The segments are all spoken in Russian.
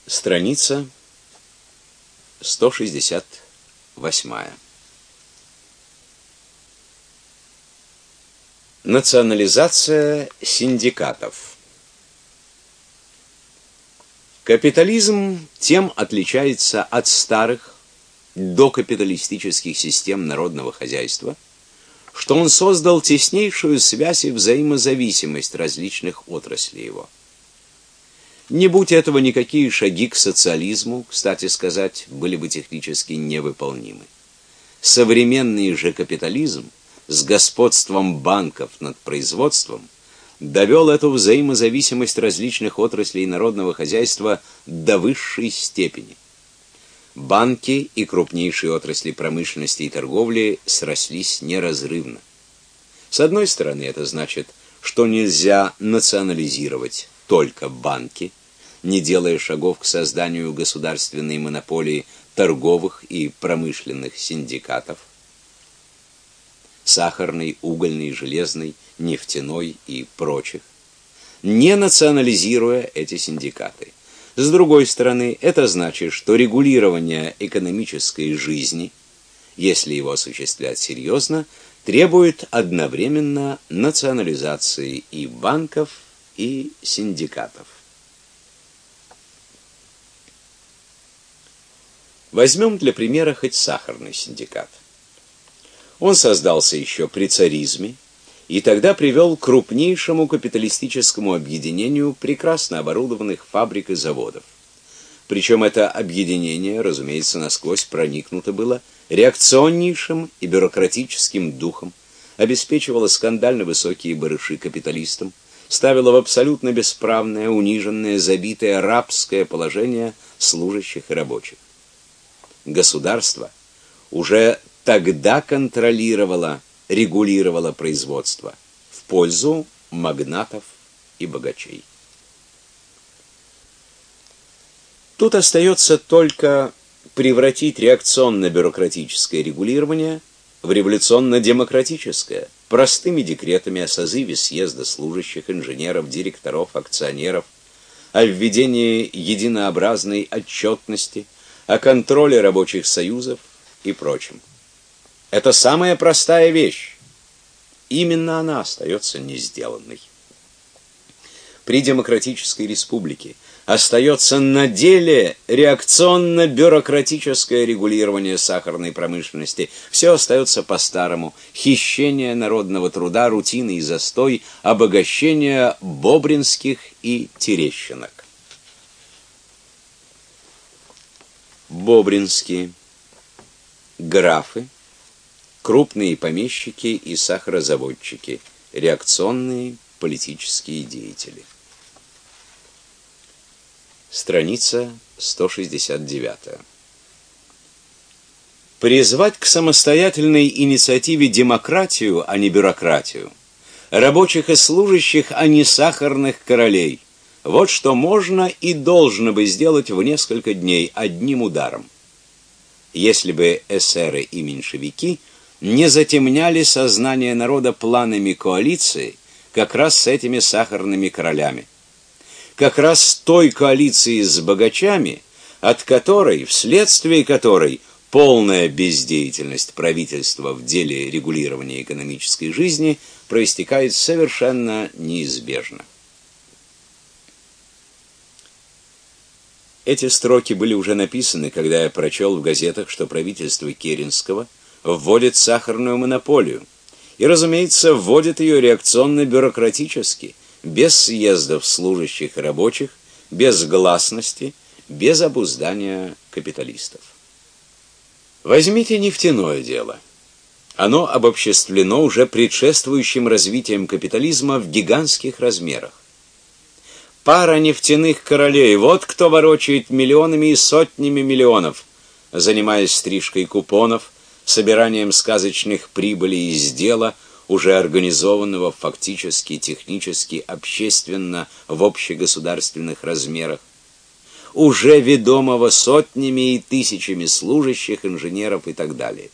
Страница 168. Национализация синдикатов. Капитализм тем отличается от старых докапиталистических систем народного хозяйства, что он создал теснейшую связь и взаимозависимость различных отраслей его. Не будь этого, никакие шаги к социализму, кстати сказать, были бы технически невыполнимы. Современный же капитализм с господством банков над производством довел эту взаимозависимость различных отраслей народного хозяйства до высшей степени. Банки и крупнейшие отрасли промышленности и торговли срослись неразрывно. С одной стороны, это значит, что нельзя национализировать только банки, не делая шагов к созданию государственной монополии торговых и промышленных синдикатов, сахарной, угольной, железной, нефтяной и прочих, не национализируя эти синдикаты. С другой стороны, это значит, что регулирование экономической жизни, если его осуществлять серьезно, требует одновременно национализации и банков, и синдикатов. Возьмем для примера хоть сахарный синдикат. Он создался еще при царизме и тогда привел к крупнейшему капиталистическому объединению прекрасно оборудованных фабрик и заводов. Причем это объединение, разумеется, насквозь проникнуто было реакционнейшим и бюрократическим духом, обеспечивало скандально высокие барыши капиталистам, ставило в абсолютно бесправное, униженное, забитое рабское положение служащих и рабочих. Государство уже тогда контролировало, регулировало производство в пользу магнатов и богачей. Тут остается только превратить реакционно-бюрократическое регулирование в революционно-демократическое, простыми декретами о созыве съезда служащих, инженеров, директоров, акционеров, о введении единообразной отчетности, о контроле рабочих союзов и прочем. Это самая простая вещь. Именно она остается не сделанной. При демократической республике остается на деле реакционно-бюрократическое регулирование сахарной промышленности. Все остается по-старому. Хищение народного труда, рутина и застой, обогащение бобринских и терещинок. Бобринские, графы, крупные помещики и сахарозаводчики, реакционные политические деятели. Страница 169. Призвать к самостоятельной инициативе демократию, а не бюрократию, рабочих и служащих, а не сахарных королей. Вот что можно и должно бы сделать в несколько дней одним ударом. Если бы эсеры и меньшевики не затемняли сознание народа планами коалиции как раз с этими сахарными королями. Как раз с той коалиции с богачами, от которой, вследствие которой полная бездеятельность правительства в деле регулирования экономической жизни проистекает совершенно неизбежно. Эти строки были уже написаны, когда я прочел в газетах, что правительство Керенского вводит сахарную монополию. И, разумеется, вводит ее реакционно-бюрократически, без съездов служащих и рабочих, без гласности, без обуздания капиталистов. Возьмите нефтяное дело. Оно обобществлено уже предшествующим развитием капитализма в гигантских размерах. Пара нефтяных королей, вот кто ворочает миллионами и сотнями миллионов, занимаясь стрижкой купонов, собиранием сказочных прибылей из дела, уже организованного фактически, технически, общественно, в общегосударственных размерах, уже ведомого сотнями и тысячами служащих, инженеров и так далее.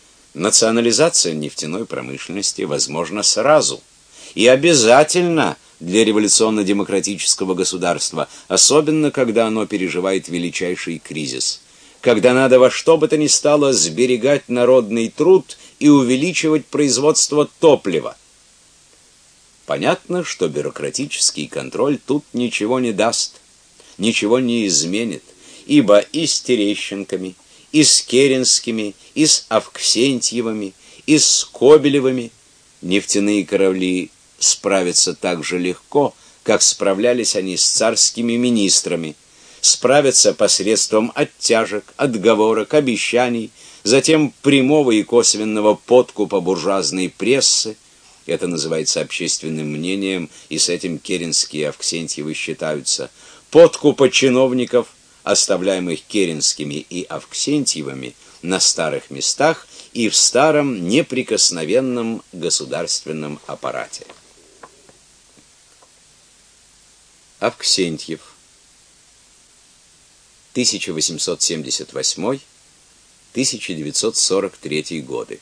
Национализация нефтяной промышленности возможна сразу и обязательно для революционно-демократического государства, особенно когда оно переживает величайший кризис, когда надо во что бы то ни стало сберегать народный труд и увеличивать производство топлива. Понятно, что бюрократический контроль тут ничего не даст, ничего не изменит, ибо и с Терещенками, и с Керенскими, и с Авксентьевыми, и с Скобелевыми нефтяные корабли справятся так же легко, как справлялись они с царскими министрами, справятся посредством оттяжек, отговорок, обещаний, затем прямого и косвенного подкупа буржуазной прессы. Это называется общественным мнением, и с этим Керенские и Авксентьевы считаются. Подкупа чиновников, оставляемых Керенскими и Авксентьевыми на старых местах и в старом неприкосновенном государственном аппарате. Авксентьев, 1878-1943 годы.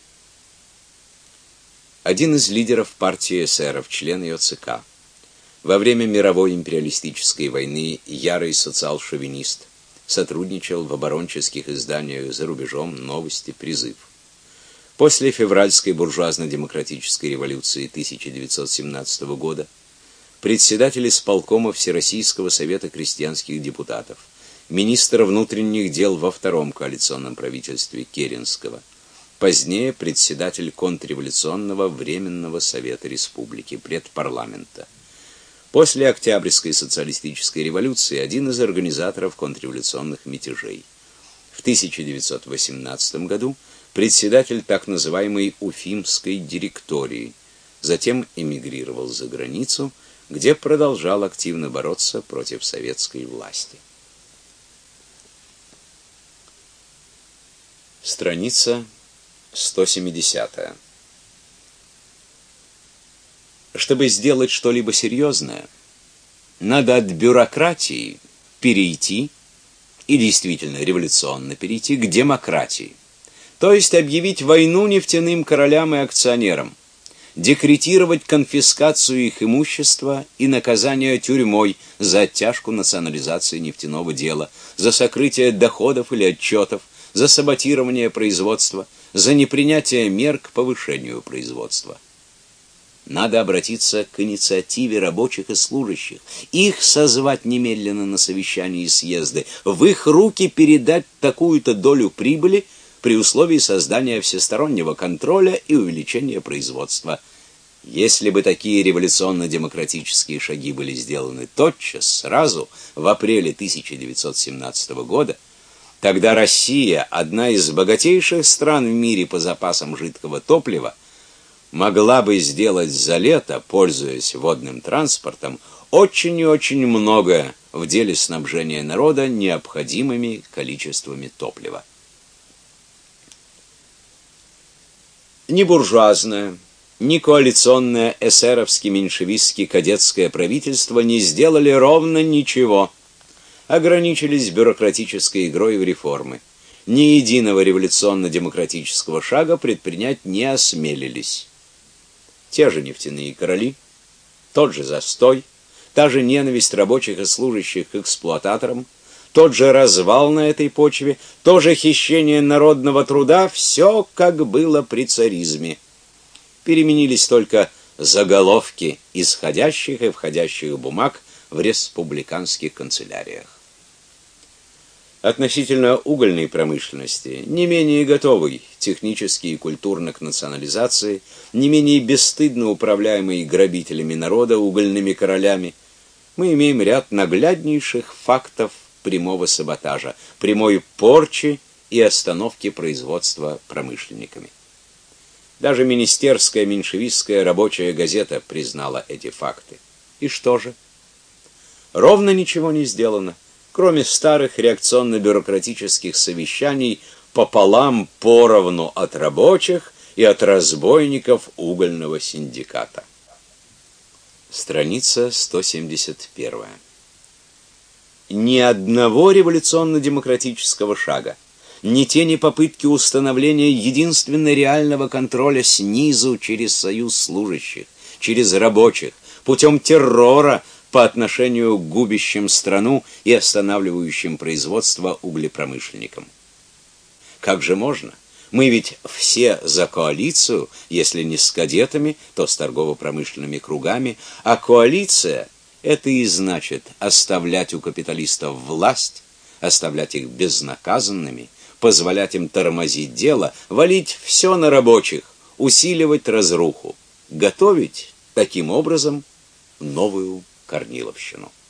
Один из лидеров партии эсеров, член ее ЦК. Во время мировой империалистической войны ярый социал-шовинист, сотрудничал в оборонческих изданиях за рубежом «Новости», «Призыв». После февральской буржуазно-демократической революции 1917 года председатель исполкома Всероссийского совета крестьянских депутатов, министр внутренних дел во втором коалиционном правительстве Керенского, позднее председатель контрреволюционного Временного совета республики, предпарламента. После Октябрьской социалистической революции один из организаторов контрреволюционных мятежей. В 1918 году председатель так называемой Уфимской директории, затем эмигрировал за границу, где продолжал активно бороться против советской власти. Страница 170. Чтобы сделать что-либо серьезное, надо от бюрократии перейти, и действительно революционно перейти, к демократии. То есть объявить войну нефтяным королям и акционерам, декретировать конфискацию их имущества и наказание тюрьмой за оттяжку национализации нефтяного дела, за сокрытие доходов или отчетов, за саботирование производства, за непринятие мер к повышению производства. Надо обратиться к инициативе рабочих и служащих, их созвать немедленно на совещания и съезды, в их руки передать такую-то долю прибыли при условии создания всестороннего контроля и увеличения производства. Если бы такие революционно-демократические шаги были сделаны тотчас, сразу, в апреле 1917 года, тогда Россия, одна из богатейших стран в мире по запасам жидкого топлива, могла бы сделать за лето, пользуясь водным транспортом, очень и очень многое в деле снабжения народа необходимыми количествами топлива. Ни буржуазное, ни коалиционное эсеровски-меньшевистски кадетское правительство не сделали ровно ничего, ограничились бюрократической игрой в реформы. Ни единого революционно-демократического шага предпринять не осмелились. Те же нефтяные короли, тот же застой, та же ненависть рабочих и служащих к эксплуататорам, тот же развал на этой почве, то же хищение народного труда, все как было при царизме. Переменились только заголовки исходящих и входящих бумаг в республиканских канцеляриях. Относительно угольной промышленности, не менее готовой технически и культурно к национализации, не менее бесстыдно управляемой грабителями народа, угольными королями, мы имеем ряд нагляднейших фактов прямого саботажа, прямой порчи и остановки производства промышленниками. Даже министерская меньшевистская рабочая газета признала эти факты. И что же? Ровно ничего не сделано, кроме старых реакционно-бюрократических совещаний пополам поровну от рабочих и от разбойников угольного синдиката. Страница 171. Ни одного революционно-демократического шага, ни тени попытки установления единственно реального контроля снизу через союз служащих, через рабочих, путем террора по отношению к губящим страну и останавливающим производство углепромышленникам. Как же можно? Мы ведь все за коалицию, если не с кадетами, то с торгово-промышленными кругами, а коалиция – это и значит оставлять у капиталистов власть, оставлять их безнаказанными, позволять им тормозить дело, валить все на рабочих, усиливать разруху, готовить таким образом новую Корниловщину.